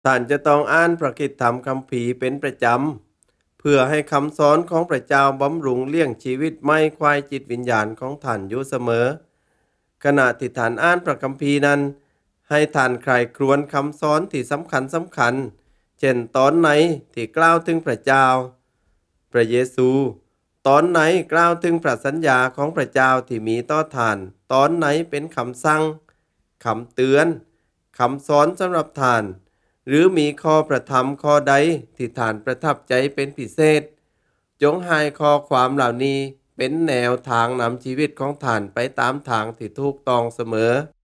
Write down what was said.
ท่านจะต้องอ่านพระคิดธรรมคัมภีร์เป็นประจำเพื่อให้คำสอนของพระเจ้าบำรุงเลี้ยงชีวิตไม่ควายจิตวิญญาณของท่านอยู่เสมอขณะที่ท่านอ่านพระคัมภีร์นั้นให้ท่านใคร่ครวญคำสอนที่สำคัญเช่นตอนไหนที่กล่าวถึงพระเจ้าพระเยซูตอนไหนกล่าวถึงพระสัญญาของพระเจ้าที่มีต่อท่านตอนไหนเป็นคำสั่งคำเตือนคำสอนสำหรับท่านหรือมีข้อประทับข้อใดที่ท่านประทับใจเป็นพิเศษจงให้ข้อความเหล่านี้เป็นแนวทางนำชีวิตของท่านไปตามทางที่ถูกต้องเสมอ